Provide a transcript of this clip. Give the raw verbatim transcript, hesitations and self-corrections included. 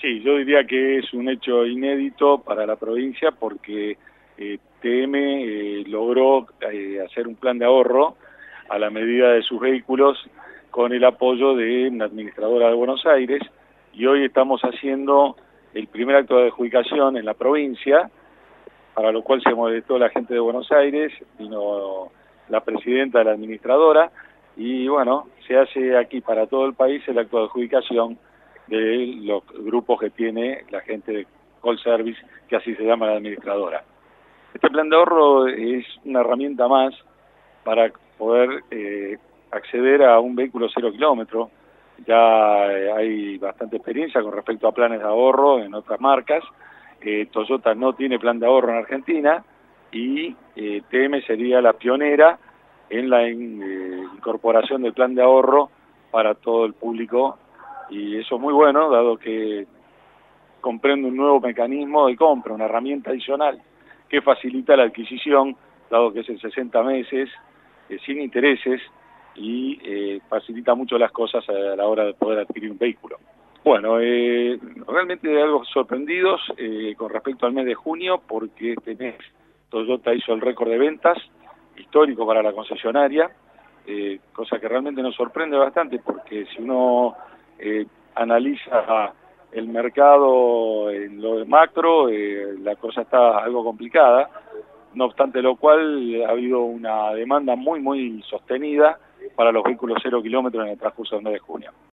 Sí, yo diría que es un hecho inédito para la provincia porque eh, T M eh, logró eh, hacer un plan de ahorro a la medida de sus vehículos con el apoyo de una administradora de Buenos Aires, y hoy estamos haciendo el primer acto de adjudicación en la provincia, para lo cual se molestó la gente de Buenos Aires, vino la presidenta de la administradora, y bueno, se hace aquí para todo el país el acto de adjudicación de los grupos que tiene la gente de Call Service, que así se llama la administradora. Este plan de ahorro es una herramienta más para poder eh, acceder a un vehículo cero kilómetro. Ya eh, hay bastante experiencia con respecto a planes de ahorro en otras marcas. Eh, Toyota no tiene plan de ahorro en Argentina y eh, T M sería la pionera en la in, eh, incorporación del plan de ahorro para todo el público, y eso es muy bueno, dado que comprende un nuevo mecanismo de compra, una herramienta adicional que facilita la adquisición, dado que es en sesenta meses, eh, sin intereses, y eh, facilita mucho las cosas a la hora de poder adquirir un vehículo. Bueno, eh, realmente algo sorprendidos eh, con respecto al mes de junio, porque este mes Toyota hizo el récord de ventas histórico para la concesionaria, eh, cosa que realmente nos sorprende bastante, porque si uno eh, analiza el mercado en lo de macro, eh, la cosa está algo complicada, no obstante lo cual ha habido una demanda muy muy sostenida para los vehículos cero kilómetros en el transcurso del mes de junio.